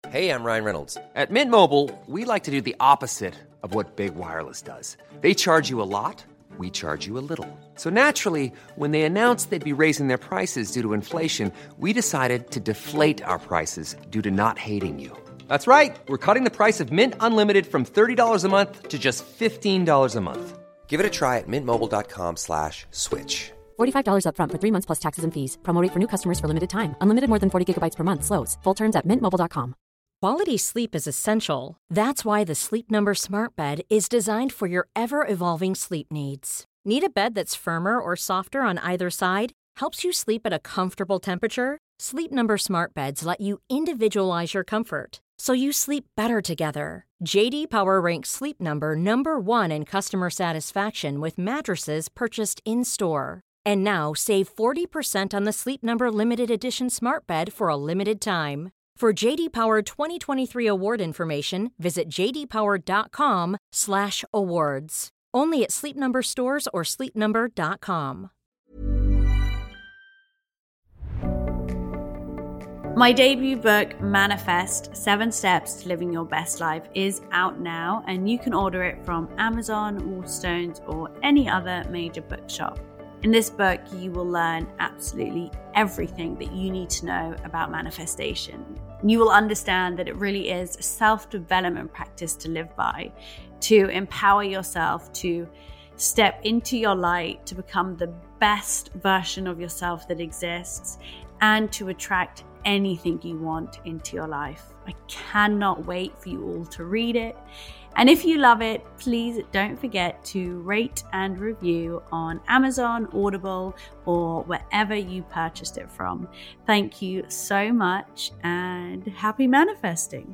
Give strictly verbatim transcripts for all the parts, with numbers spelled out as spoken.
Hey, I'm Ryan Reynolds. At Mint Mobile, we like to do the opposite of what Big Wireless does. They charge you a lot, we charge you a little. So naturally, when they announced they'd be raising their prices due to inflation, we decided to deflate our prices due to not hating you. That's right. We're cutting the price of Mint Unlimited from thirty dollars a month to just fifteen dollars a month. Give it a try at mintmobile.com slash switch. forty-five dollars up front for three months plus taxes and fees. Promo rate for new customers for limited time. Unlimited more than forty gigabytes per month slows. Full terms at mint mobile dot com. Quality sleep is essential. That's why the Sleep Number Smart Bed is designed for your ever-evolving sleep needs. Need a bed that's firmer or softer on either side? Helps you sleep at a comfortable temperature? Sleep Number Smart Beds let you individualize your comfort, so you sleep better together. J D Power ranks Sleep Number number one in customer satisfaction with mattresses purchased in-store. And now save forty percent on the Sleep Number Limited Edition Smart Bed for a limited time. For J D Power twenty twenty-three award information, visit jdpower.com slash awards. Only at Sleep Number stores or sleep number dot com. My debut book, Manifest, Seven Steps to Living Your Best Life, is out now, and you can order it from Amazon, Waterstones, or any other major bookshop. In this book, you will learn absolutely everything that you need to know about manifestation. You will understand that it really is a self-development practice to live by, to empower yourself, to step into your light, to become the best version of yourself that exists, and to attract anything you want into your life. I cannot wait for you all to read it. And if you love it, please don't forget to rate and review on Amazon, Audible, or wherever you purchased it from. Thank you so much and happy manifesting.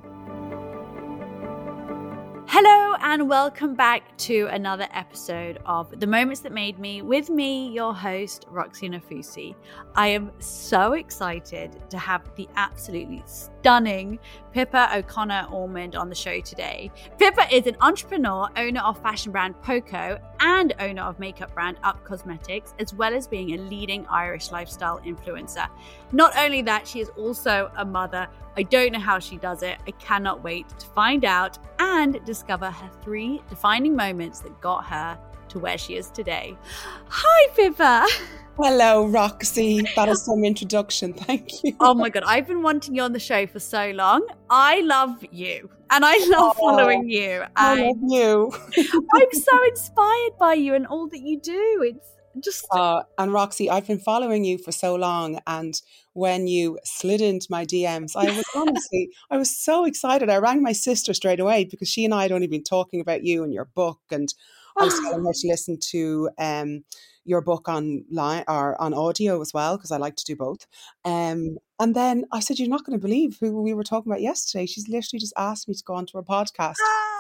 Hello and welcome back to another episode of The Moments That Made Me with me, your host, Roxy Nafousi. I am so excited to have the absolutely stunning Pippa O'Connor-Ormond on the show today. Pippa is an entrepreneur, owner of fashion brand Poco and owner of makeup brand Up Cosmetics, as well as being a leading Irish lifestyle influencer. Not only that, she is also a mother. I don't know how she does it. I cannot wait to find out and discover her three defining moments that got her to where she is today. Hi, Pippa. Hello, Roxy. That is some introduction. Thank you. Oh my God. I've been wanting you on the show for so long. I love you and I love oh, following you. I love you. I'm so inspired by you and all that you do. It's just... Uh, and Roxy, I've been following you for so long, and when you slid into my D Ms, I was honestly, I was so excited. I rang my sister straight away because she and I had only been talking about you and your book, and I was telling her to listen to um, your book online or on audio as well, because I like to do both. Um, and then I said, you're not going to believe who we were talking about yesterday. She's literally just asked me to go onto her podcast.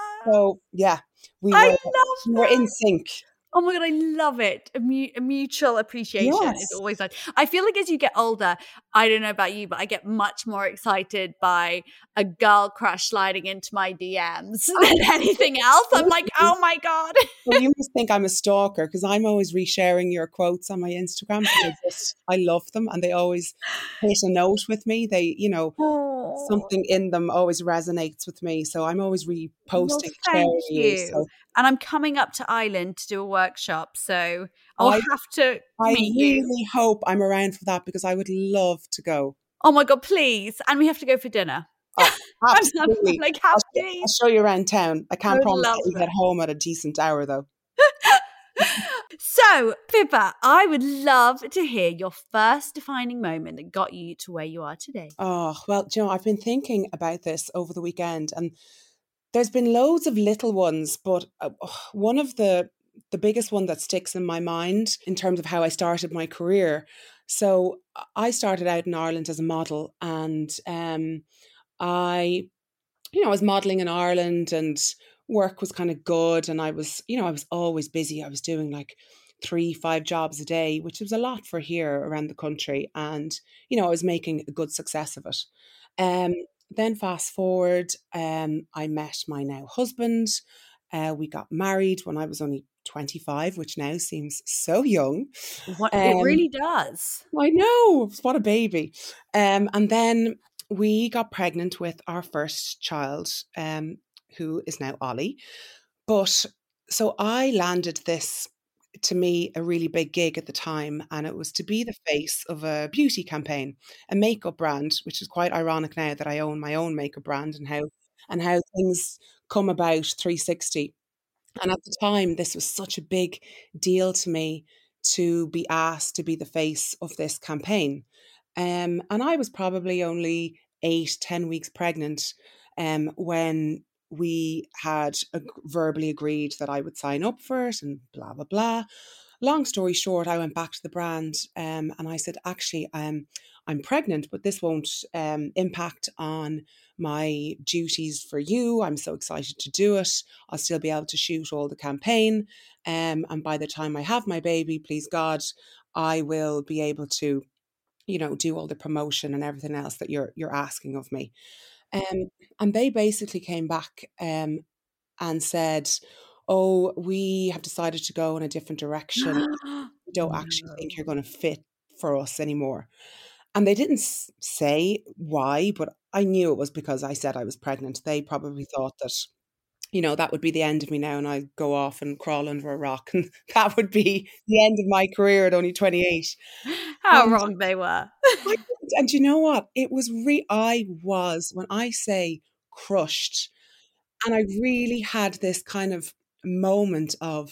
So yeah, we were, I love we were in sync. Oh my God, I love it. A, mu- a mutual appreciation Yes. is always nice. I feel like as you get older, I don't know about you, but I get much more excited by a girl crush sliding into my D Ms than anything else. I'm like, oh my God. Well, you must think I'm a stalker because I'm always resharing your quotes on my Instagram. I just, I love them, and they always hit a note with me. They, you know, oh. something in them always resonates with me. So I'm always reposting. Well, thank you. you so. And I'm coming up to Ireland to do a workshop, so I'll I, have to I meet really you. hope I'm around for that because I would love to go. Oh my God, please. And we have to go for dinner. Oh, absolutely. I'm like, happy. I'll, I'll show you around town. I can't I promise that you that. get home at a decent hour though. So, Pippa, I would love to hear your first defining moment that got you to where you are today. Oh, well, you know, I've been thinking about this over the weekend, and there's been loads of little ones, but uh, one of the the biggest one that sticks in my mind in terms of how I started my career. So I started out in Ireland as a model, and um, I, you know, I was modeling in Ireland, and work was kind of good, and I was, you know, I was always busy. I was doing like three, five jobs a day, which was a lot for here around the country, and you know, I was making a good success of it. Um, Then fast forward, um, I met my now husband. Uh, we got married when I was only twenty-five, which now seems so young. What, um, it really does. I know, what a baby. Um, and then we got pregnant with our first child, um, who is now Ollie. But so I landed this, to me, a really big gig at the time, and it was to be the face of a beauty campaign, a makeup brand, which is quite ironic now that I own my own makeup brand and how and how things come about three sixty. And at the time, this was such a big deal to me to be asked to be the face of this campaign. Um, and I was probably only eight, ten weeks pregnant um, when we had ag- verbally agreed that I would sign up for it and blah, blah, blah. Long story short, I went back to the brand um, and I said, actually, um, I'm pregnant, but this won't um, impact on my duties for you. I'm so excited to do it. I'll still be able to shoot all the campaign. Um, and by the time I have my baby, please God, I will be able to, you know, do all the promotion and everything else that you're you're asking of me. Um, and they basically came back um, and said, "Oh, we have decided to go in a different direction. We don't actually think No. you're going to fit for us anymore." And they didn't s- say why, but I knew it was because I said I was pregnant. They probably thought that, you know, that would be the end of me now and I'd go off and crawl under a rock and that would be the end of my career at only twenty-eight. How And wrong they were. I, and you know what? It was re I was, when I say crushed, and I really had this kind of moment of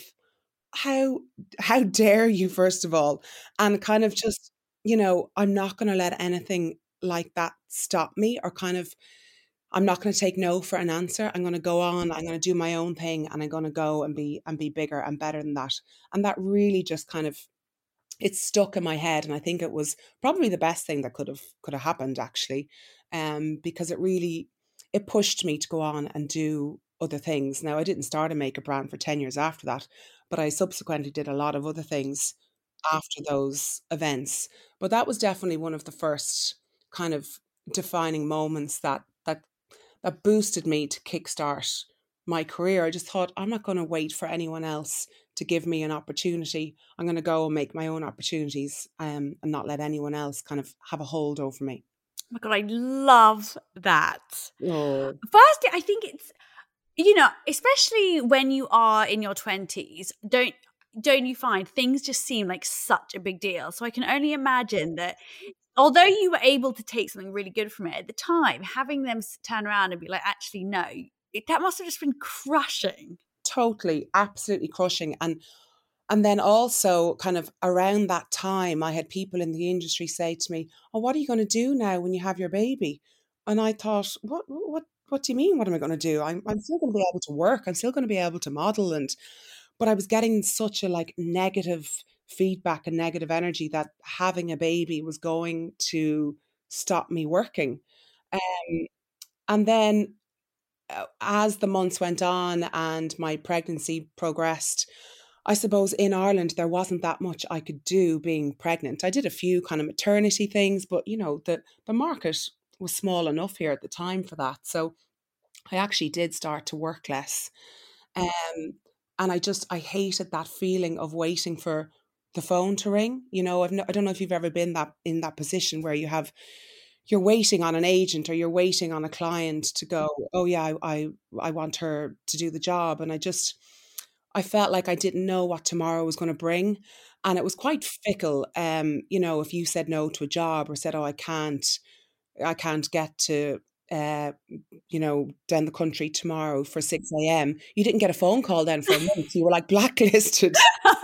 how how dare you, first of all, and kind of just, you know, I'm not going to let anything like that stop me, or kind of, I'm not going to take no for an answer. I'm going to go on. I'm going to do my own thing, and I'm going to go and be and be bigger and better than that. And that really just kind of, it stuck in my head, and I think it was probably the best thing that could have could have happened, actually, um, because it really, it pushed me to go on and do other things. Now, I didn't start a makeup brand for ten years after that, but I subsequently did a lot of other things after those events. But that was definitely one of the first kind of defining moments that that that boosted me to kickstart my career. I just thought, I'm not going to wait for anyone else to give me an opportunity. I'm going to go and make my own opportunities, um, and not let anyone else kind of have a hold over me. Oh my God, I love that. Oh, Firstly, I think it's, you know, especially when you are in your twenties, don't don't you find things just seem like such a big deal? So I can only imagine that although you were able to take something really good from it at the time, having them s- turn around and be like, actually, no, it, that must have just been crushing. totally, absolutely crushing. And And then also kind of around that time, I had people in the industry say to me, "Oh, what are you going to do now when you have your baby?" And I thought, what, what, what do you mean? What am I going to do? I'm, I'm still going to be able to work. I'm still going to be able to model. And, but I was getting such a like negative feedback and negative energy that having a baby was going to stop me working. Um, and then uh, as the months went on and my pregnancy progressed, I suppose in Ireland there wasn't that much I could do being pregnant. I did a few kind of maternity things, but you know, the the market was small enough here at the time for that. So I actually did start to work less. Um, and I just I hated that feeling of waiting for the phone to ring. You know, I've no, I don't know if you've ever been that in that position where you have, you're waiting on an agent or you're waiting on a client to go, oh yeah, I, I I want her to do the job. And I just, I felt like I didn't know what tomorrow was going to bring. And it was quite fickle. Um, you know, if you said no to a job or said, oh, I can't, I can't get to uh, you know, down the country tomorrow for six a m, you didn't get a phone call then for a month. You were like blacklisted.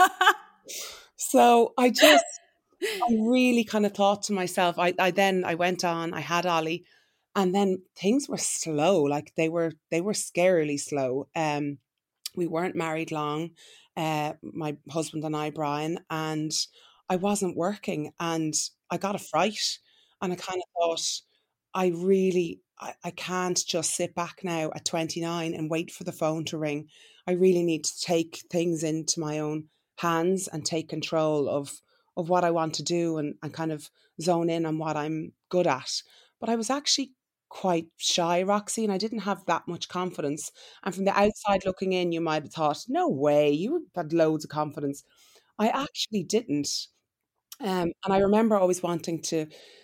So I just, I really kind of thought to myself, I, I then I went on, I had Ollie, and then things were slow, like they were they were scarily slow. Um, we weren't married long, uh, my husband and I, Brian, and I wasn't working, and I got a fright, and I kind of thought, I really, I, I can't just sit back now at twenty-nine and wait for the phone to ring. I really need to take things into my own hands and take control of of what I want to do, and, and kind of zone in on what I'm good at. But I was actually quite shy, Roxy, and I didn't have that much confidence. And from the outside looking in, you might have thought, no way, you had loads of confidence. I actually didn't. Um, and I remember always wanting to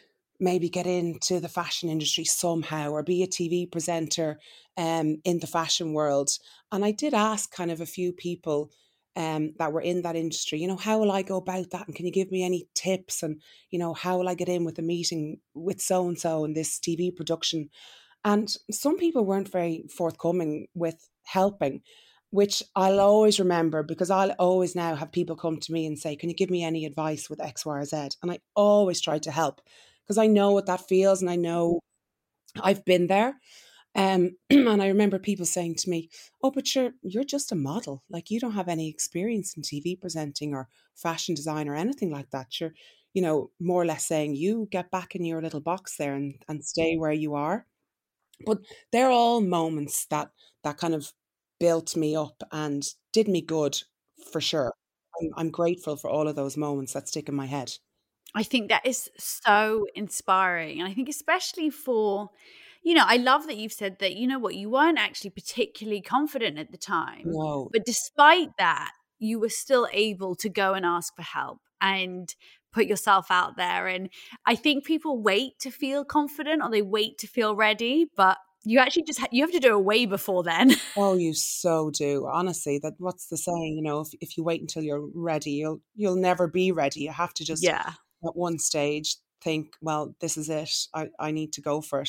maybe get into the fashion industry somehow or be a T V presenter um, in the fashion world. And I did ask kind of a few people um, that were in that industry, you know, how will I go about that? And can you give me any tips? And, you know, how will I get in with a meeting with so-and-so in this T V production? And some people weren't very forthcoming with helping, which I'll always remember because I'll always now have people come to me and say, can you give me any advice with X, Y, or Z? And I always try to help because I know what that feels and I know I've been there. Um, and I remember people saying to me, oh, but you're, you're just a model. Like you don't have any experience in T V presenting or fashion design or anything like that. You're, you know, more or less saying you get back in your little box there and, and stay where you are. But they're all moments that that kind of built me up and did me good for sure. I'm, I'm grateful for all of those moments that stick in my head. I think that is so inspiring. And I think especially for, you know, I love that you've said that, you know what, you weren't actually particularly confident at the time, No, but despite that, you were still able to go and ask for help and put yourself out there. And I think people wait to feel confident or they wait to feel ready, but you actually just, ha- you have to do it way before then. oh, you so do. Honestly, that what's the saying? You know, if if you wait until you're ready, you'll you'll never be ready. You have to just Yeah. at one stage think, well, this is it. I, I need to go for it.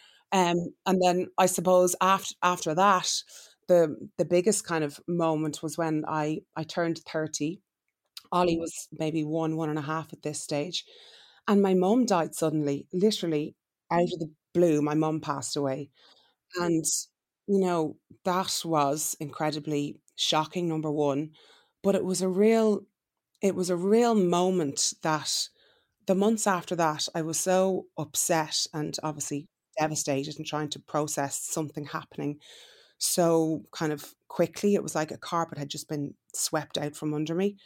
Um, and then I suppose after after that, the the biggest kind of moment was when I I turned thirty. Ollie was maybe one, one and a half at this stage. And my mum died suddenly, literally out of the blue. My mum passed away. And, you know, that was incredibly shocking, number one. But it was a real, it was a real moment that the months after that, I was so upset and obviously devastated and trying to process something happening so kind of quickly. It was like a carpet had just been swept out from under me.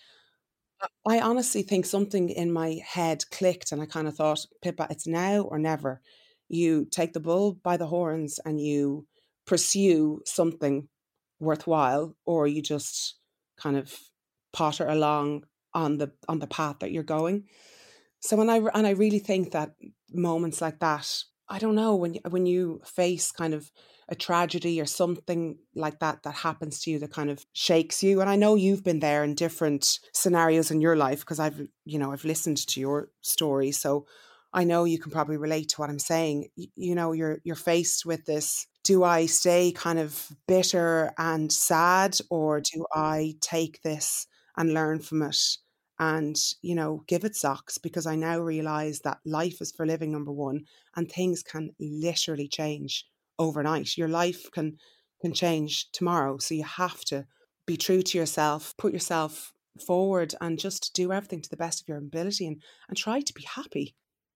I honestly think something in my head clicked and I kind of thought, Pippa, it's now or never. You take the bull by the horns and you pursue something worthwhile, or you just kind of potter along on the on the path that you're going. So when I and I really think that moments like that, I don't know, when you, when you face kind of a tragedy or something like that that happens to you that kind of shakes you. And I know you've been there in different scenarios in your life because I've, you know, I've listened to your story. So I know you can probably relate to what I'm saying. You, you know, you're you're faced with this. Do I stay kind of bitter and sad, or do I take this and learn from it and, you know, give it socks? Because I now realize that life is for living, number one, and things can literally change overnight. Your life can can change tomorrow. So you have to be true to yourself, put yourself forward and just do everything to the best of your ability and, and try to be happy.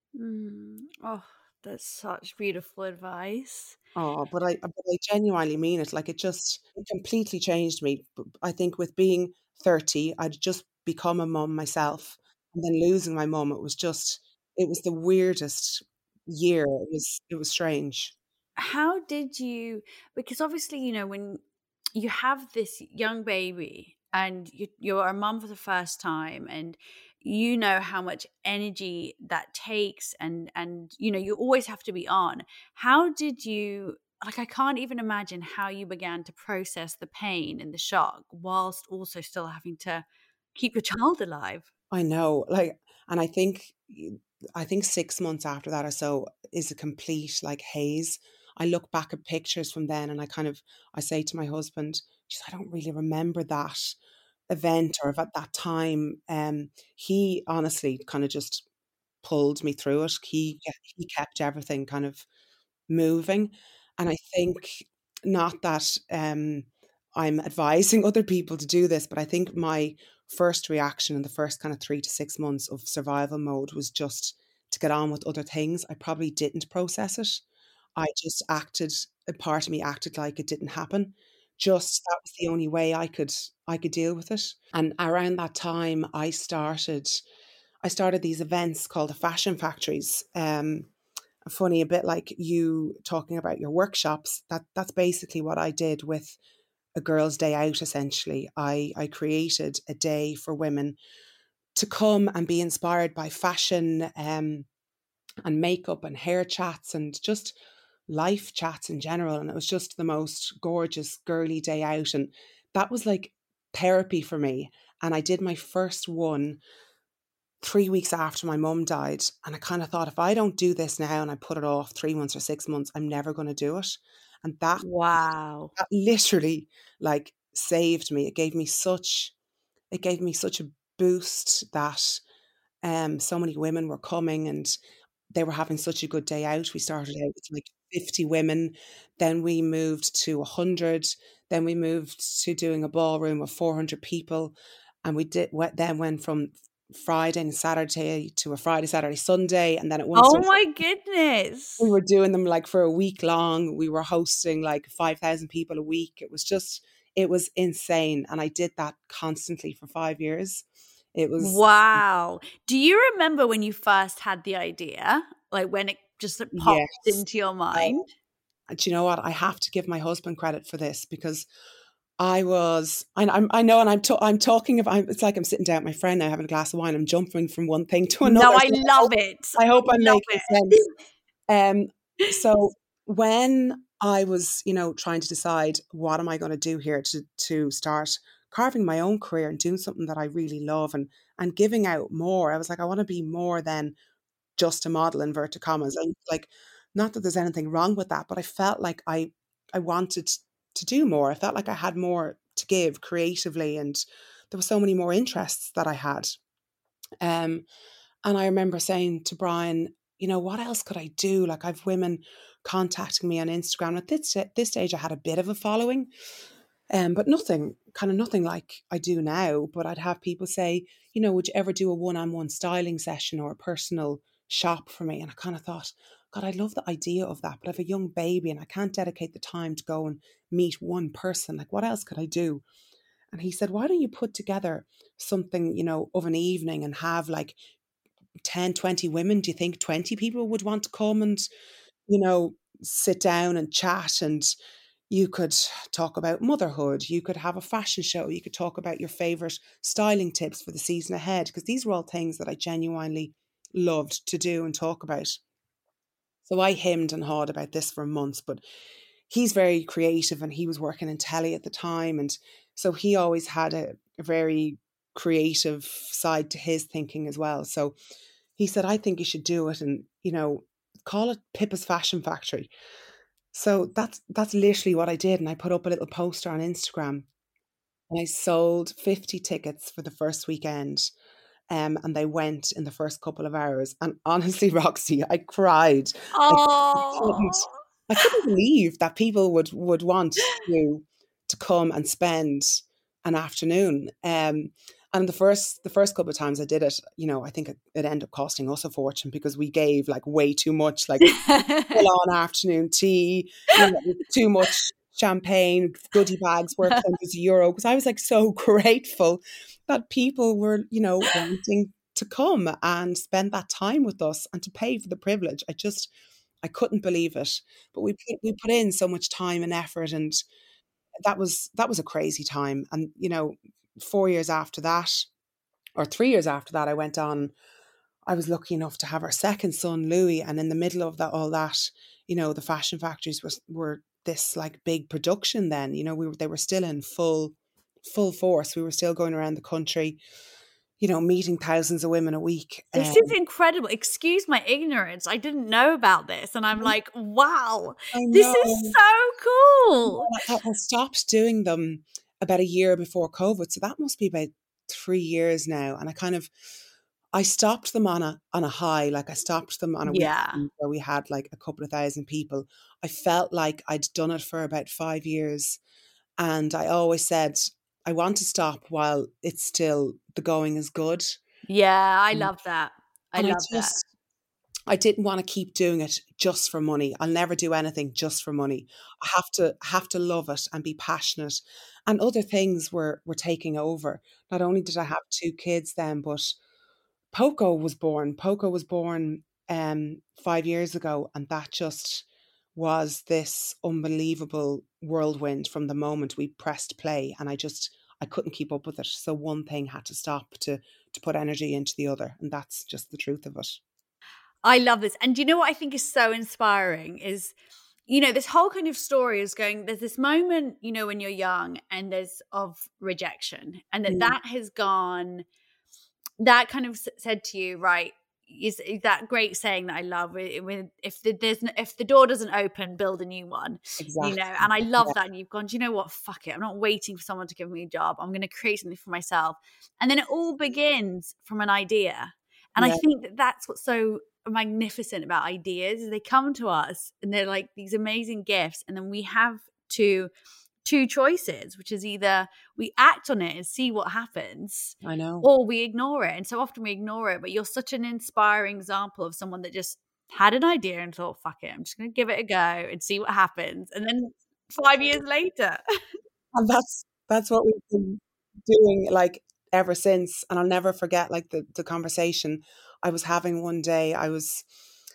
Mm. Oh, that's such beautiful advice. Oh, but I but I genuinely mean it. Like it just it completely changed me. B- I think with being thirty, I'd just become a mum myself. And then losing my mum, it was just it was the weirdest year. It was it was strange. How did you, because obviously, you know, when you have this young baby and you, you're a mum for the first time and you know how much energy that takes and and you know you always have to be on, how did you, like, I can't even imagine how you began to process the pain and the shock whilst also still having to keep your child alive. I know, like, and I think, I think six months after that or so is a complete like haze. I look back at pictures from then, and I kind of, I say to my husband, "Geez, I don't really remember that event or at that time." Um, he honestly kind of just pulled me through it. He he kept everything kind of moving. And I think not that um, I'm advising other people to do this, but I think my first reaction in the first kind of three to six months of survival mode was just to get on with other things. I probably didn't process it. I just acted, a part of me acted like it didn't happen. Just that was the only way I could I could deal with it. And around that time I started I started these events called the Fashion Factories. Um, funny, a bit like you talking about your workshops, that that's basically what I did with a girls' day out. Essentially, I I created a day for women to come and be inspired by fashion, um, and makeup and hair chats and just life chats in general. And it was just the most gorgeous girly day out. And that was like therapy for me. And I did my first one three weeks after my mum died. And I kind of thought, if I don't do this now and I put it off three months or six months, I'm never going to do it. And that, Wow. that literally like saved me. It gave me such, it gave me such a boost that um, so many women were coming and they were having such a good day out. We started out with like fifty women. Then we moved to one hundred. Then we moved to doing a ballroom of four hundred people. And we did then went from Friday and Saturday to a Friday, Saturday, Sunday. And then at one Oh stage, my goodness. we were doing them like for a week long. We were hosting like five thousand people a week. It was just, it was insane. And I did that constantly for five years. It was Wow. Do you remember when you first had the idea? Like when it just like, popped yes. into your Uh, mind? do you know what? I have to give my husband credit for this because I was, I, I'm, I know, and I'm, to, I'm talking about, I'm, it's like I'm sitting down with my friend now having a glass of wine. I'm jumping from one thing to another. No, I So love hope, it. I hope I'm Love making it. sense. Um, so when I was, you know, trying to decide what am I going to do here to to start carving my own career and doing something that I really love and and giving out more, I was like, I want to be more than just a model, inverted commas. And like, not that there's anything wrong with that, but I felt like I I wanted to do more. I felt like I had more to give creatively, and there were so many more interests that I had. Um, and I remember saying to Brian, you know, what else could I do? Like, I've women contacting me on Instagram. At this, at this stage, I had a bit of a following, um, but nothing, kind of nothing like I do now. But I'd have people say, you know, would you ever do a one-on-one styling session or a personal shop for me? And I kind of thought, God, I love the idea of that, but I have a young baby and I can't dedicate the time to go and meet one person. Like, what else could I do? And he said, why don't you put together something, you know, of an evening and have like ten, twenty women? Do you think twenty people would want to come and, you know, sit down and chat? And you could talk about motherhood. You could have a fashion show. You could talk about your favorite styling tips for the season ahead, because these were all things that I genuinely loved to do and talk about. So I hemmed and hawed about this for months, but he's very creative and he was working in telly at the time. And so he always had a, a very creative side to his thinking as well. So he said, I think you should do it and, you know, call it Pippa's Fashion Factory. So that's that's literally what I did. And I put up a little poster on Instagram and I sold fifty tickets for the first weekend. Um, and they went in the first couple of hours. And honestly, Roxy, I cried. Like, I couldn't, Oh. I couldn't believe that people would would want to to come and spend an afternoon. Um, and the first the first couple of times I did it, you know, I think it, it ended up costing us a fortune because we gave like way too much, like full on afternoon tea, you know, too much champagne, goodie bags worth hundreds of euro. Because I was like so grateful that people were, you know, wanting to come and spend that time with us and to pay for the privilege. I just, I couldn't believe it. But we put, we put in so much time and effort, and that was that was a crazy time. And you know, four years after that, or three years after that, I went on. I was lucky enough to have our second son, Louis, and in the middle of that, all that, you know, the fashion factories was were this like big production. Then, you know, we were they were still in full full force. We were still going around the country, you know, meeting thousands of women a week. This Um, is incredible. Excuse my ignorance. I didn't know about this. And I'm like, wow, I this know. is so cool. I, I stopped doing them about a year before COVID, so that must be about three years now. And I kind of, I stopped them on a on a high, like I stopped them on a Yeah. weekend where we had like a couple of thousand people. I felt like I'd done it for about five years, and I always said I want to stop while it's still the going is good. Yeah, I Mm. love that. I And I love that. just I didn't want to keep doing it just for money. I'll never do anything just for money. I have to have to love it and be passionate. And other things were were taking over. Not only did I have two kids then, but Poco was born. Poco was born um five years ago, and that just was this unbelievable whirlwind from the moment we pressed play. And I just I couldn't keep up with it. So one thing had to stop to to put energy into the other, and that's just the truth of it. I love this. And do you know what I think is so inspiring is, you know, this whole kind of story is going, there's this moment, you know, when you're young and there's of rejection, and that Mm. that has gone, that kind of said to you, right, is, is that great saying that I love, with if the, there's no, if the door doesn't open, build a new one. Exactly. You know, and I love Yeah. that. And you've gone, do you know what? Fuck it. I'm not waiting for someone to give me a job. I'm going to create something for myself. And then it all begins from an idea. And Yeah. I think that that's what's so magnificent about ideas, is they come to us and they're like these amazing gifts. And then we have to two choices, which is either we act on it and see what happens, I know. or we ignore it. And so often we ignore it. But you're such an inspiring example of someone that just had an idea and thought, fuck it, I'm just going to give it a go and see what happens. And then five years later. And that's that's what we've been doing like ever since. And I'll never forget like the, the conversation I was having one day. I was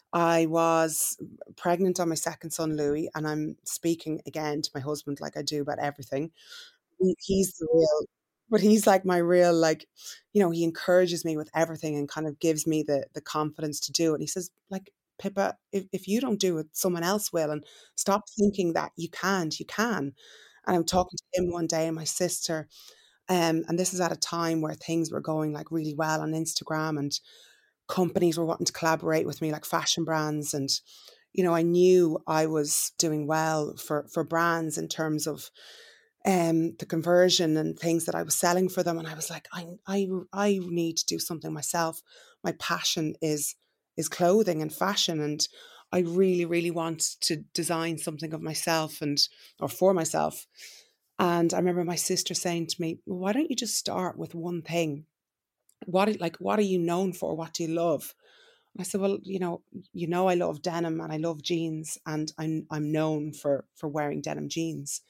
I was pregnant on my second son, Louis, and I'm speaking again to my husband like I do about everything. He, he's the real, but he's like my real, like, you know, he encourages me with everything and kind of gives me the the confidence to do it. And he says, like, Pippa, if, if you don't do it, someone else will. And stop thinking that you can't, you can. And I'm talking to him one day and my sister, um, and this is at a time where things were going like really well on Instagram, and companies were wanting to collaborate with me, like fashion brands. And, you know, I knew I was doing well for, for brands in terms of um, the conversion and things that I was selling for them. And I was like, I, I, I need to do something myself. My passion is, is clothing and fashion. And I really, really want to design something of myself and, or for myself. And I remember my sister saying to me, well, why don't you just start with one thing? What, like, what are you known for? What do you love? And I said, well, you know, you know, I love denim and I love jeans, and I'm, I'm known for, for wearing denim jeans.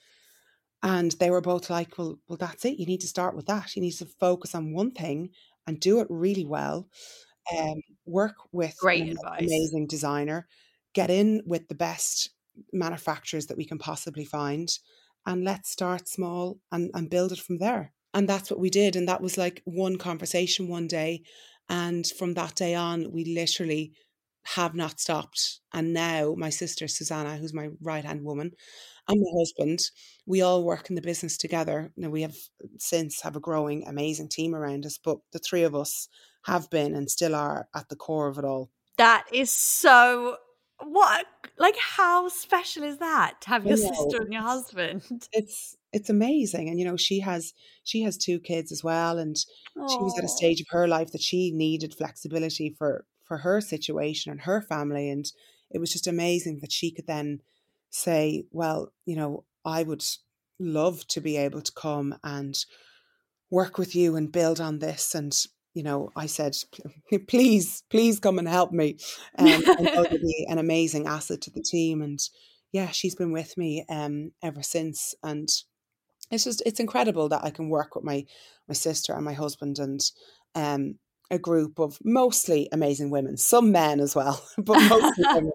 And they were both like, well, well, that's it. You need to start with that. You need to focus on one thing and do it really well. Um, work with Great an advice. amazing designer, get in with the best manufacturers that we can possibly find, and let's start small and, and build it from there. And that's what we did. And that was like one conversation one day. And from that day on, we literally have not stopped. And now my sister, Susanna, who's my right-hand woman, and my husband, we all work in the business together. Now, we have since have a growing, amazing team around us, but the three of us have been and still are at the core of it all. That is so, what, like, how special is that to have your I know. sister and your husband? It's it's amazing. And, you know, she has she has two kids as well. And she was at a Aw. stage of her life that she needed flexibility for, for her situation and her family. And it was just amazing that she could then say, well, you know, I would love to be able to come and work with you and build on this. And, you know, I said, please, please come and help me. Um, and that would be an amazing asset to the team. And yeah, she's been with me um, ever since. And it's just, it's incredible that I can work with my, my sister and my husband and um, a group of mostly amazing women, some men as well, but mostly women.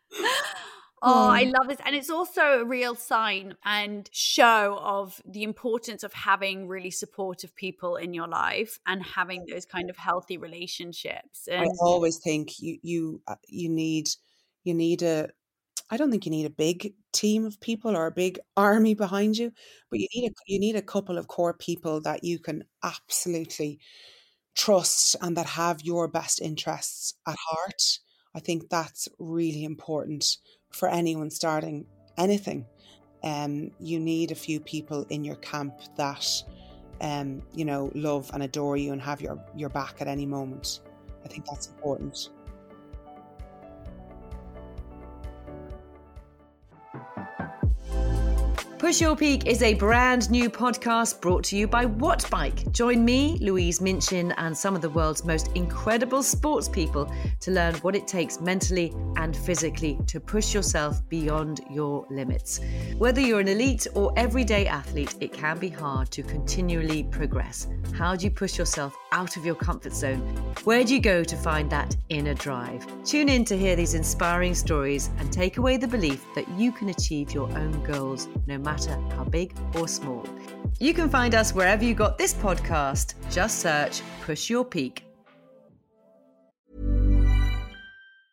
Oh, I Mm. love this. And it's also a real sign and show of the importance of having really supportive people in your life and having those kind of healthy relationships. I And always think you you uh, you need you need a I don't think you need a big team of people or a big army behind you, but you need a you need a couple of core people that you can absolutely trust and that have your best interests at heart. I think that's really important for anyone starting anything. Um, you need a few people in your camp that um, you know, love and adore you and have your, your back at any moment. I think that's important. Push Your Peak is a brand new podcast brought to you by Wattbike. Join me, Louise Minchin, and some of the world's most incredible sports people to learn what it takes mentally and physically to push yourself beyond your limits. Whether you're an elite or everyday athlete, it can be hard to continually progress. How do you push yourself out of your comfort zone? Where do you go to find that inner drive? Tune in to hear these inspiring stories and take away the belief that you can achieve your own goals, no matter how big or small. You can find us wherever you got this podcast. Just search Push Your Peak.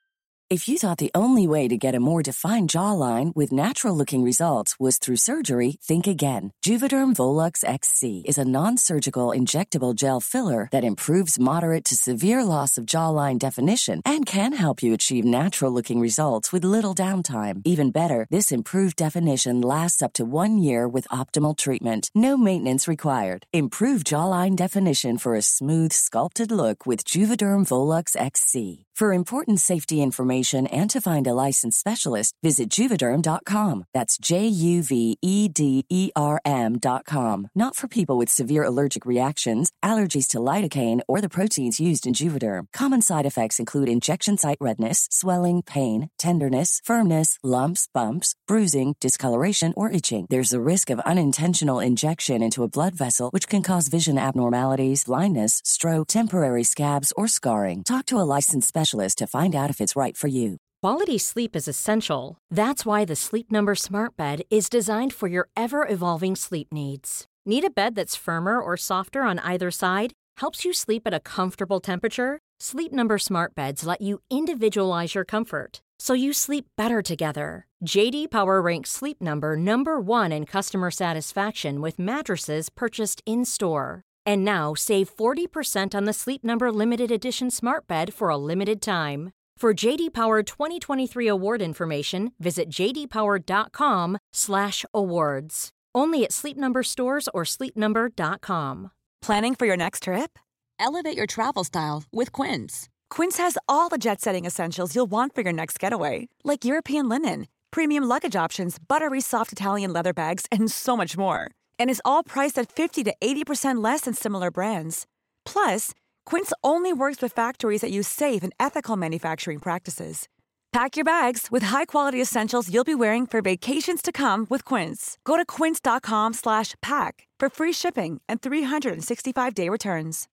If you thought the only way to get a more defined jawline with natural-looking results was through surgery, think again. Juvederm Volux X C is a non-surgical injectable gel filler that improves moderate to severe loss of jawline definition and can help you achieve natural-looking results with little downtime. Even better, this improved definition lasts up to one year with optimal treatment. No maintenance required. Improve jawline definition for a smooth, sculpted look with Juvederm Volux X C. For important safety information and to find a licensed specialist, visit Juvederm dot com. That's J U V E D E R M dot com. Not for people with severe allergic reactions, allergies to lidocaine, or the proteins used in Juvederm. Common side effects include injection site redness, swelling, pain, tenderness, firmness, lumps, bumps, bruising, discoloration, or itching. There's a risk of unintentional injection into a blood vessel, which can cause vision abnormalities, blindness, stroke, temporary scabs, or scarring. Talk to a licensed specialist to find out if it's right for you. Quality sleep is essential. That's why the Sleep Number Smart Bed is designed for your ever-evolving sleep needs. Need a bed that's firmer or softer on either side? Helps you sleep at a comfortable temperature? Sleep Number Smart Beds let you individualize your comfort, so you sleep better together. J D Power ranks Sleep Number number one in customer satisfaction with mattresses purchased in-store. And now, save forty percent on the Sleep Number Limited Edition Smart Bed for a limited time. For J D Power twenty twenty-three award information, visit j d power dot com slash awards. Only at Sleep Number stores or sleep number dot com. Planning for your next trip? Elevate your travel style with Quince. Quince has all the jet-setting essentials you'll want for your next getaway, like European linen, premium luggage options, buttery soft Italian leather bags, and so much more. And is all priced at fifty to eighty percent less than similar brands. Plus, Quince only works with factories that use safe and ethical manufacturing practices. Pack your bags with high-quality essentials you'll be wearing for vacations to come with Quince. Go to quince dot com slash pack for free shipping and three sixty-five day returns.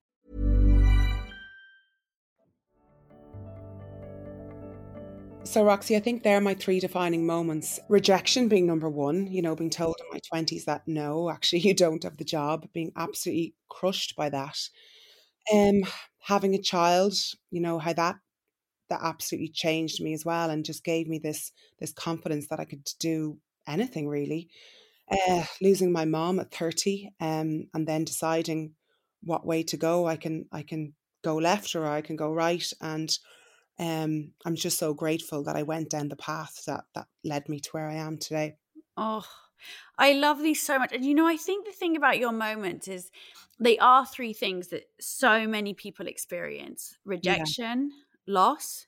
So, Roxy, I think they're my three defining moments. Rejection being number one, you know, being told in my twenties that no, actually you don't have the job, being absolutely crushed by that. Um, having a child, you know, how that that absolutely changed me as well and just gave me this this confidence that I could do anything really. Uh, losing my mom at thirty, um, and then deciding what way to go. I can I can go left or I can go right, and um, I'm just so grateful that I went down the path that that led me to where I am today. Oh, I love these so much. And you know, I think the thing about your moments is they are three things that so many people experience: rejection, yeah. loss,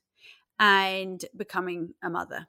and becoming a mother.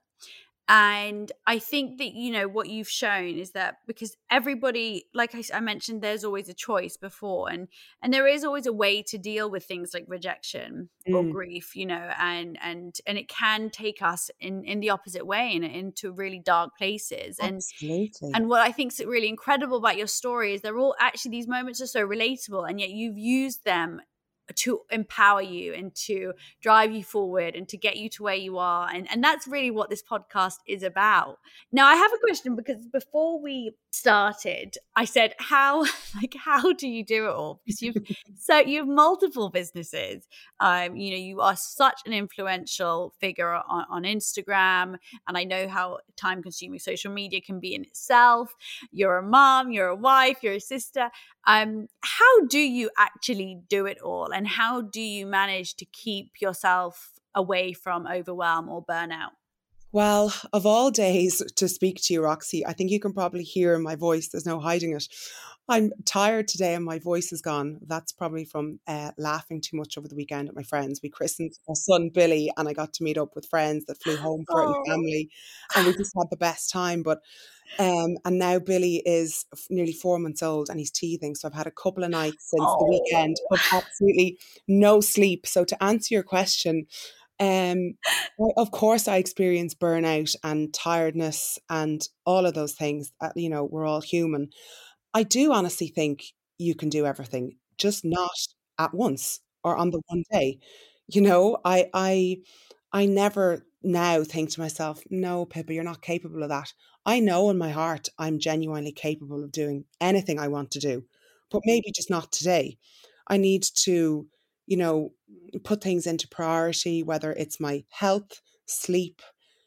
And I think that, you know, what you've shown is that because everybody, like I, I mentioned, there's always a choice before, and and there is always a way to deal with things like rejection mm. or grief, you know, and and and it can take us in, in the opposite way and into really dark places. And Absolutely. And what I think is really incredible about your story is they're all actually, these moments are so relatable, and yet you've used them to empower you and to drive you forward and to get you to where you are. And, and that's really what this podcast is about. Now, I have a question, because before we started, I said, how, like, how do you do it all? Because you've, so you have multiple businesses. Um, you know, you are such an influential figure on, on Instagram. And I know how time consuming social media can be in itself. You're a mom, you're a wife, you're a sister. Um, how do you actually do it all? And how do you manage to keep yourself away from overwhelm or burnout? Well, of all days to speak to you, Roxy, I think you can probably hear in my voice, there's no hiding it. I'm tired today and my voice is gone. That's probably from uh, laughing too much over the weekend at my friends. We christened our son Billy, and I got to meet up with friends that flew home for it and family, and we just had the best time. But um, and now Billy is nearly four months old and he's teething. So I've had a couple of nights since oh. the weekend of absolutely no sleep. So to answer your question, Um, of course, I experience burnout and tiredness and all of those things. Uh, you know, we're all human. I do honestly think you can do everything, just not at once or on the one day. You know, I, I, I never now think to myself, no, Pippa, you're not capable of that. I know in my heart I'm genuinely capable of doing anything I want to do, but maybe just not today. I need to, you know, put things into priority, whether it's my health, sleep.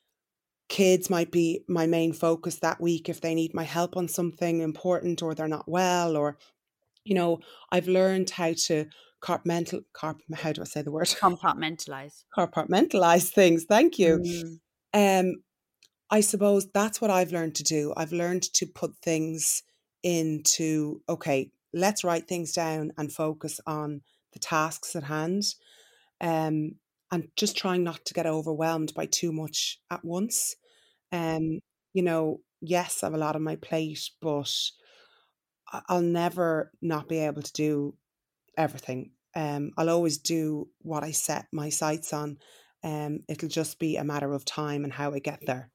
Kids might be my main focus that week if they need my help on something important or they're not well, or, you know, I've learned how to compartmental, carp, how do I say the word? Compartmentalize. Compartmentalize things. Thank you. Mm. Um, I suppose that's what I've learned to do. I've learned to put things into, okay, let's write things down and focus on the tasks at hand. Um, and just trying not to get overwhelmed by too much at once. Um, you know, yes, I have a lot on my plate, but I- I'll never not be able to do everything. Um, I'll always do what I set my sights on. Um, it'll just be a matter of time and how I get there.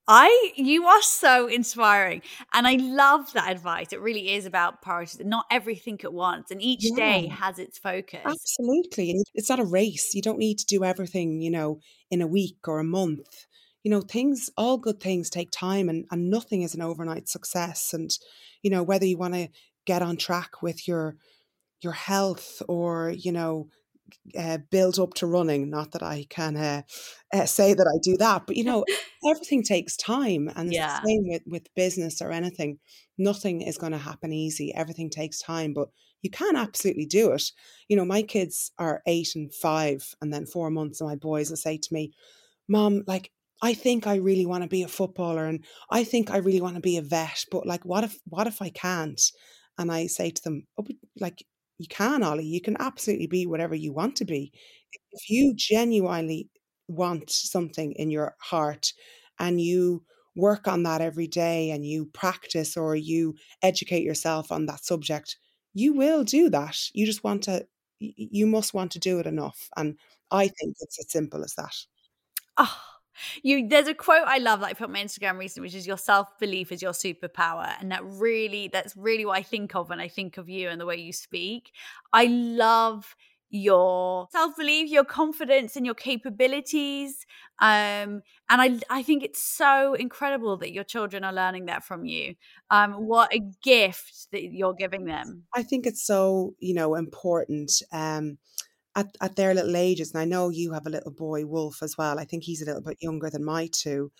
I, you are so inspiring. And I love that advice. It really is about priorities, not everything at once. And each Yeah. day has its focus. Absolutely. And it's not a race. You don't need to do everything, you know, in a week or a month. You know, things, all good things take time, and, and nothing is an overnight success. And, you know, whether you want to get on track with your your health or, you know, uh, build up to running, not that I can uh, uh, say that I do that, but, you know, everything takes time. And it's Yeah. the same with, with business or anything. Nothing is going to happen easy. Everything takes time, but you can absolutely do it. You know, my kids are eight and five and then four months, and my boys will say to me, Mom, like, I think I really want to be a footballer and I think I really want to be a vet, but like, what if, what if I can't? And I say to them, oh, but like, you can, Ollie, you can absolutely be whatever you want to be. If you genuinely want something in your heart and you work on that every day and you practice or you educate yourself on that subject, you will do that. You just want to, y- you must want to do it enough. And I think it's as simple as that. Oh, you, there's a quote I love that I put on my Instagram recently, which is your self-belief is your superpower. And that really, that's really what I think of when I think of you and the way you speak. I love your self-belief, your confidence in your capabilities. Um, and I, I think it's so incredible that your children are learning that from you. Um, what a gift that you're giving them. I think it's so, you know, important. Um, At, at their little ages, and I know you have a little boy, Wolf, as well. I think he's a little bit younger than my two.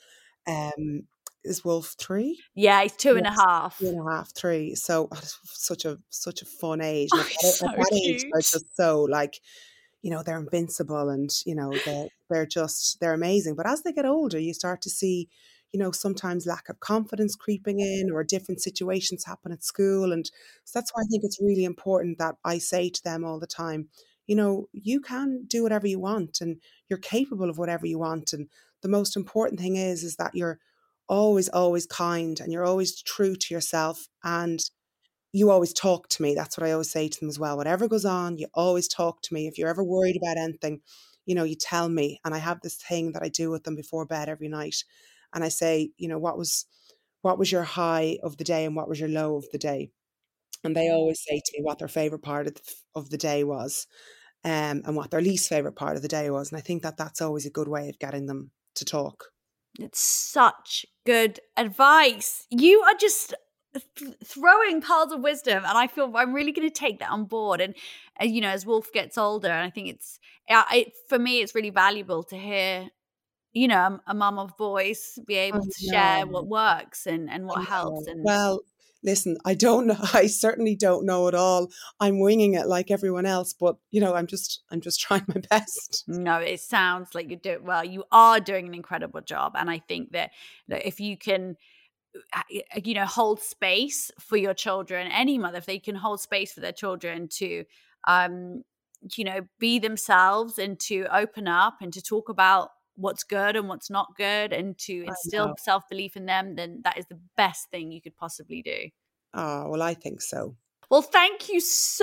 Um, is Wolf three? Yeah, he's two and a Yes, half. two and a half, three. So oh, it's such a such a fun age. Oh, And at he's that, so at that age, they're cute. just so like, you know, they're invincible, and you know, they're they're just they're amazing. But as they get older, you start to see, you know, sometimes lack of confidence creeping in, or different situations happen at school, and so that's why I think it's really important that I say to them all the time, you know, you can do whatever you want and you're capable of whatever you want. And the most important thing is, is that you're always, always kind and you're always true to yourself and you always talk to me. That's what I always say to them as well. Whatever goes on, you always talk to me. If you're ever worried about anything, you know, you tell me. And I have this thing that I do with them before bed every night. And I say, you know, what was, what was your high of the day and what was your low of the day? And they always say to me what their favorite part of the, of the day was. Um, and what their least favorite part of the day was. And I think that that's always a good way of getting them to talk. It's such good advice. You are just th- throwing pearls of wisdom, and I feel I'm really going to take that on board. And uh, you know, as Wolf gets older, and I think it's uh, it, for me, it's really valuable to hear, you know, a, a mum of boys be able I to share know. what works and and I what helps. know. And Well, listen, I don't know. I certainly don't know it all. I'm winging it like everyone else, but you know, I'm just, I'm just trying my best. no, it sounds like you're doing well. You are doing an incredible job, and I think that, that if you can, uh, you know, hold space for your children, any mother, if they can hold space for their children to, um, you know, be themselves and to open up and to talk about what's good and what's not good and to I instill know. self-belief in them, then that is the best thing you could possibly do. Oh, well, I think so. Well, thank you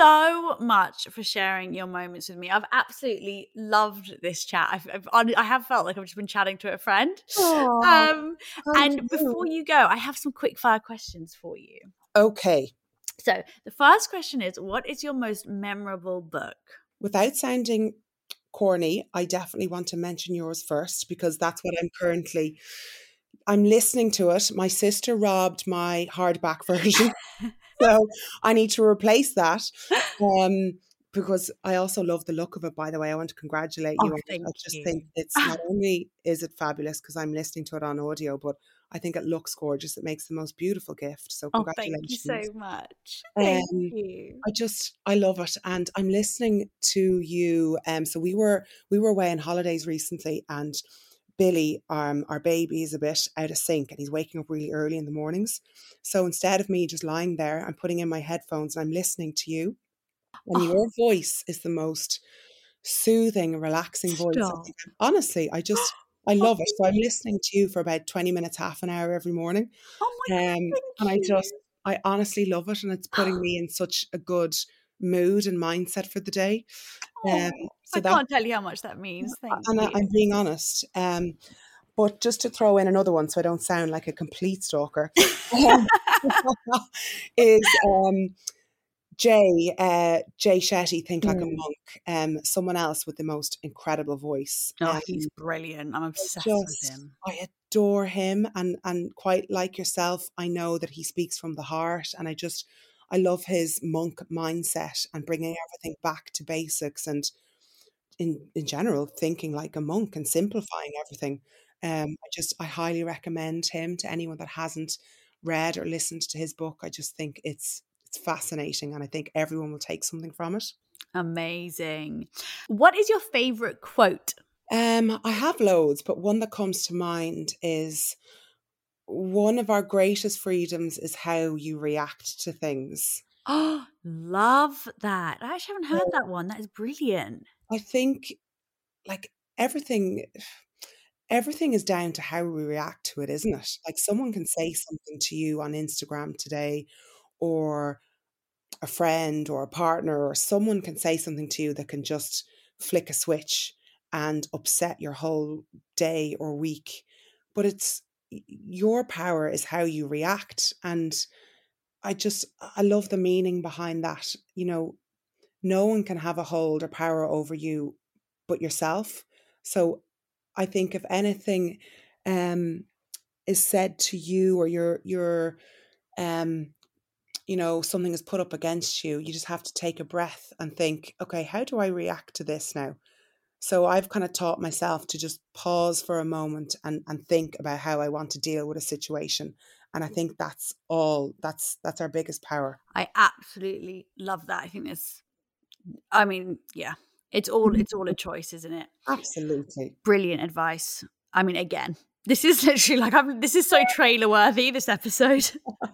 so much for sharing your moments with me. I've absolutely loved this chat. I've, I've I have felt like I've just been chatting to a friend. Oh, Um, thank and you. before you go, I have some quick fire questions for you. Okay. So the first question is, what is your most memorable book? Without sounding corny, I definitely want to mention yours first because that's what I'm currently, I'm listening to it. My sister robbed my hardback version. So I need to replace that. Um, because I also love the look of it, by the way. I want to congratulate you Oh, on it. thank I just you. think it's not only is it fabulous because I'm listening to it on audio, but I think it looks gorgeous. It makes the most beautiful gift. So Oh, thank congratulations. you so much. Thank Um, you. I just I love it, and I'm listening to you. Um, so we were we were away on holidays recently, and Billy, um, our baby, is a bit out of sync, and he's waking up really early in the mornings. So instead of me just lying there, I'm putting in my headphones and I'm listening to you. And Oh, your voice is the most soothing and relaxing voice. I stop. think, honestly, I just I Oh, love it. So I'm thank you. listening to you for about twenty minutes, half an hour every morning. Oh my God, Um, thank and I you. just, I honestly love it. And it's putting me in such a good mood and mindset for the day. Um, Oh, so I that, can't tell you how much that means. Thank and I, you. I'm being honest. Um, but just to throw in another one so I don't sound like a complete stalker, um, is um, Jay, uh, Jay Shetty, Think Like a Mm. Monk, um, someone else with the most incredible voice. Oh, Um, he's brilliant. I'm I obsessed with just, him. I adore him, and and quite like yourself, I know that he speaks from the heart, and I just, I love his monk mindset and bringing everything back to basics, and in in general thinking like a monk and simplifying everything. Um, I just, I highly recommend him to anyone that hasn't read or listened to his book. I just think it's it's fascinating, and I think everyone will take something from it. Amazing. What is your favorite quote? Um, I have loads, but one that comes to mind is one of our greatest freedoms is how you react to things. Oh, love that. I actually haven't heard So that one. That is brilliant. I think like everything everything is down to how we react to it, isn't it? Like someone can say something to you on Instagram today, or a friend or a partner or someone can say something to you that can just flick a switch and upset your whole day or week. But it's your power is how you react. And I just, I love the meaning behind that. You know, no one can have a hold or power over you but yourself. So I think if anything um, is said to you, or your, your, um, you know, something is put up against you, you just have to take a breath and think, okay, how do I react to this now? So I've kind of taught myself to just pause for a moment and, and think about how I want to deal with a situation. And I think that's all, that's, that's our biggest power. I absolutely love that. I think this, I mean, yeah, it's all, it's all a choice, isn't it? Absolutely. Brilliant advice. I mean, again, this is literally like, I'm, this is so trailer worthy, this episode.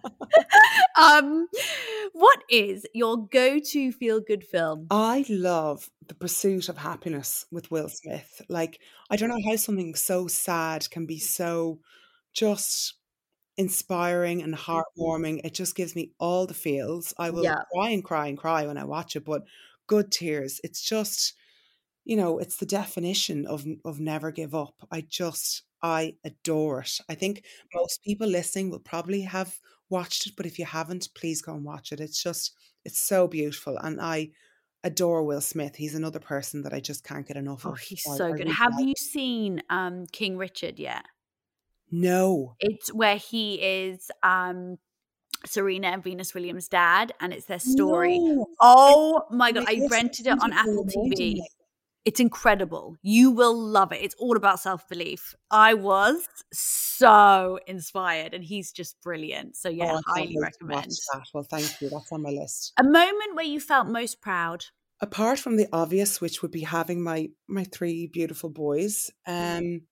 um, what is your go-to feel-good film? I love The Pursuit of Happiness with Will Smith. Like, I don't know how something so sad can be so just inspiring and heartwarming. It just gives me all the feels. I will Yeah. cry and cry and cry when I watch it, but good tears. It's just, you know, it's the definition of of never give up. I just, I adore it. I think most people listening will probably have watched it, but if you haven't, please go and watch it. It's just, it's so beautiful. And I adore Will Smith. He's another person that I just can't get enough Oh, of. he's I, so I good. really Have like. you seen um, King Richard yet? No. It's where he is um, Serena and Venus Williams' dad, and it's their story. No. Oh my God, I I listened rented it to on it Apple for reminding T V. me. It's incredible. You will love it. It's all about self-belief. I was so inspired, and he's just brilliant. So yeah, Oh, I can't highly wait to recommend. watch that. Well, thank you. That's on my list. A moment where you felt most proud. Apart from the obvious, which would be having my my three beautiful boys, um,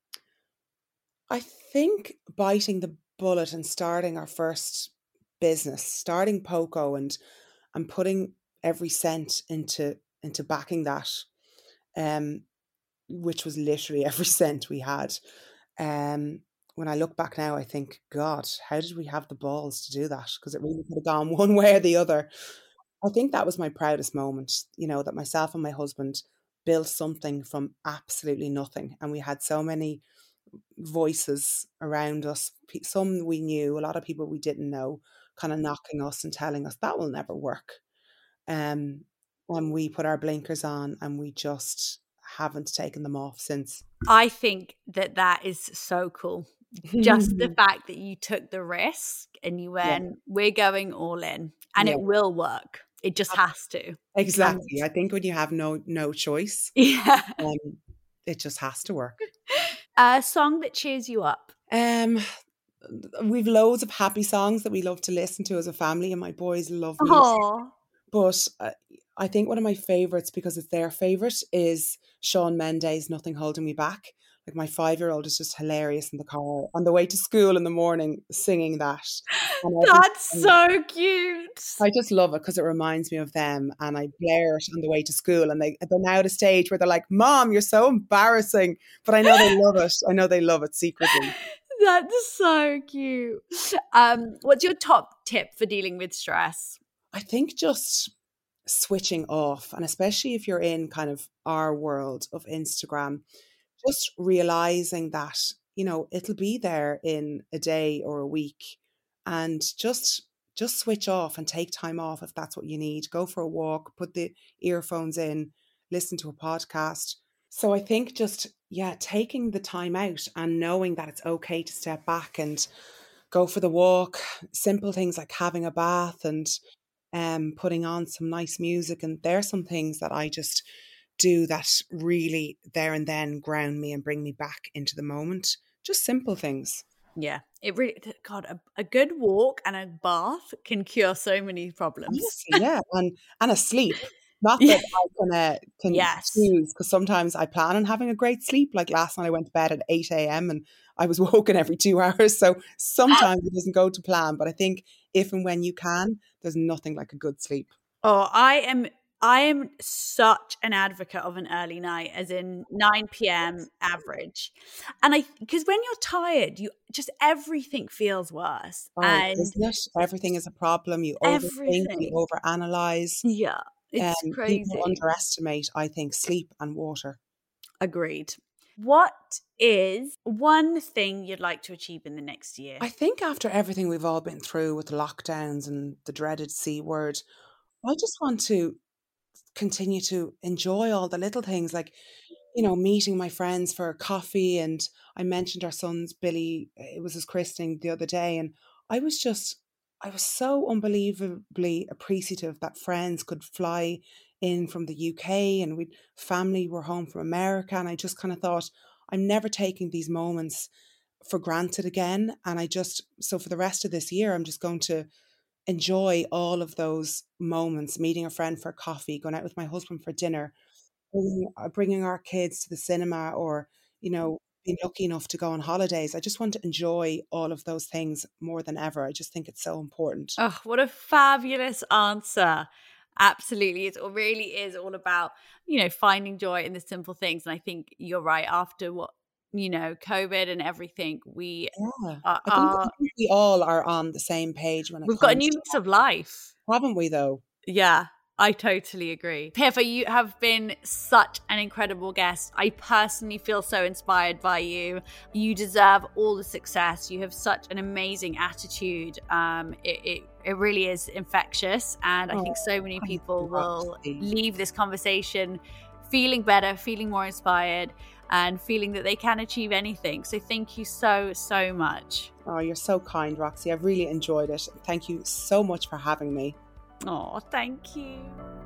I think biting the bullet and starting our first business, starting Poco, and and putting every cent into into backing that, um, which was literally every cent we had. Um, when I look back now, I think, God, how did we have the balls to do that? Because it really could have gone one way or the other. I think that was my proudest moment, you know, that myself and my husband built something from absolutely nothing. And we had so many voices around us, pe- some we knew, a lot of people we didn't know, kind of knocking us and telling us that will never work. Um, and we put our blinkers on and we just haven't taken them off since. I think that that is so cool. Just the fact that you took the risk and you went, Yeah. we're going all in, and Yeah. it will work. It just has to. Exactly. I think when you have no no choice, Yeah. um, it just has to work. A song that cheers you up. Um, we've loads of happy songs that we love to listen to as a family, and my boys love music. Oh, But uh, I think one of my favourites, because it's their favourite, is Shawn Mendes, Nothing Holding Me Back. Like, my five-year-old is just hilarious in the car on the way to school in the morning singing that. And I that's just, so cute. I just love it because it reminds me of them, and I blare it on the way to school, and they, they're now at a stage where they're like, Mom, you're so embarrassing. But I know they love it. I know they love it secretly. That's so cute. Um, what's your top tip for dealing with stress? I think just switching off, and especially if you're in kind of our world of Instagram, just realizing that, you know, it'll be there in a day or a week, and just just switch off and take time off if that's what you need. Go for a walk, put the earphones in, listen to a podcast. So I think just, yeah, taking the time out and knowing that it's okay to step back and go for the walk, simple things like having a bath and um, putting on some nice music. And there's some things that I just do that really there and then ground me and bring me back into the moment. Just simple things. Yeah, it really, God, a, a good walk and a bath can cure so many problems. Honestly, yeah, and and a sleep. Not that I can, uh, can Yes. choose, because sometimes I plan on having a great sleep. Like last night I went to bed at eight a.m. and I was woken every two hours. So sometimes it doesn't go to plan. But I think if and when you can, there's nothing like a good sleep. Oh, I am I am such an advocate of an early night, as in nine p.m. average. And I, because when you're tired, you just, everything feels worse. Oh, and isn't it? Everything is a problem. You overthink, Everything. you overanalyze. yeah, it's Um, crazy. People underestimate, I think, sleep and water. Agreed. What is one thing you'd like to achieve in the next year? I think after everything we've all been through with the lockdowns and the dreaded C word, I just want to continue to enjoy all the little things, like, you know, meeting my friends for coffee. And I mentioned our son's Billy, it was his christening the other day. And I was just, I was so unbelievably appreciative that friends could fly in from the U K, and we family were home from America. And I just kind of thought, I'm never taking these moments for granted again. And I just, so for the rest of this year, I'm just going to enjoy all of those moments, meeting a friend for coffee, going out with my husband for dinner, bringing, uh, bringing our kids to the cinema, or, you know, being lucky enough to go on holidays. I just want to enjoy all of those things more than ever. I just think it's so important. Oh, what a fabulous answer. Absolutely. It really is all about, you know, finding joy in the simple things. And I think you're right. After what, you know, COVID and everything, we Yeah. are, I think, are I think we all are on the same page when it we've comes got a new to lease of life. that. Haven't we though? Yeah, I totally agree. Piffa, you have been such an incredible guest. I personally feel so inspired by you. You deserve all the success. You have such an amazing attitude. Um, it, it, it really is infectious. And I Oh, think so many thank people you, will Roxy. leave this conversation feeling better, feeling more inspired, and feeling that they can achieve anything. So thank you so, so much. Oh, you're so kind, Roxy. I've really enjoyed it. Thank you so much for having me. Oh, thank you.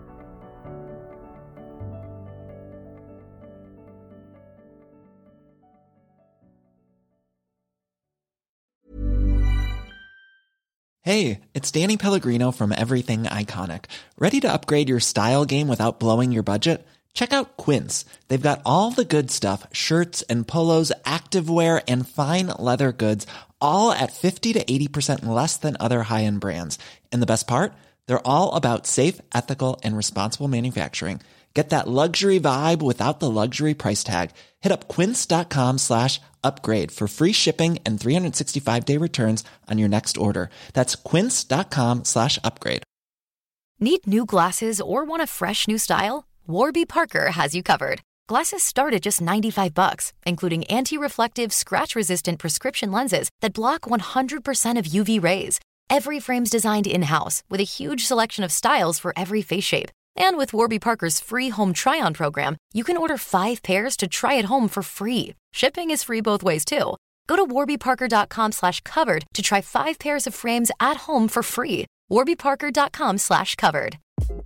Hey, it's Danny Pellegrino from Everything Iconic. Ready to upgrade your style game without blowing your budget? Check out Quince. They've got all the good stuff, shirts and polos, activewear, and fine leather goods, all at fifty to eighty percent less than other high-end brands. And the best part? They're all about safe, ethical, and responsible manufacturing. Get that luxury vibe without the luxury price tag. Hit up quince.com slash upgrade for free shipping and three sixty-five day returns on your next order. That's quince.com slash upgrade. Need new glasses or want a fresh new style? Warby Parker has you covered. Glasses start at just ninety-five bucks, including anti-reflective, scratch-resistant prescription lenses that block one hundred percent of U V rays. Every frame's designed in-house with a huge selection of styles for every face shape. And with Warby Parker's free home try-on program, you can order five pairs to try at home for free. Shipping is free both ways, too. Go to warbyparker.com slash covered to try five pairs of frames at home for free. warbyparker.com slash covered.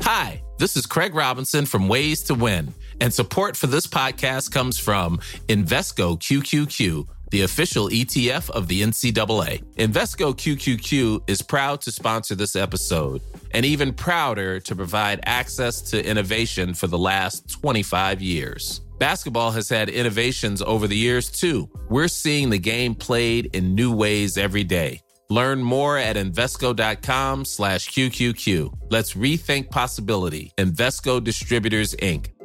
Hi, this is Craig Robinson from Ways to Win, and support for this podcast comes from Invesco Q Q Q, the official E T F of the N C double A. Invesco Q Q Q is proud to sponsor this episode, and even prouder to provide access to innovation for the last twenty-five years. Basketball has had innovations over the years, too. We're seeing the game played in new ways every day. Learn more at Invesco.com slash QQQ. Let's rethink possibility. Invesco Distributors, Incorporated.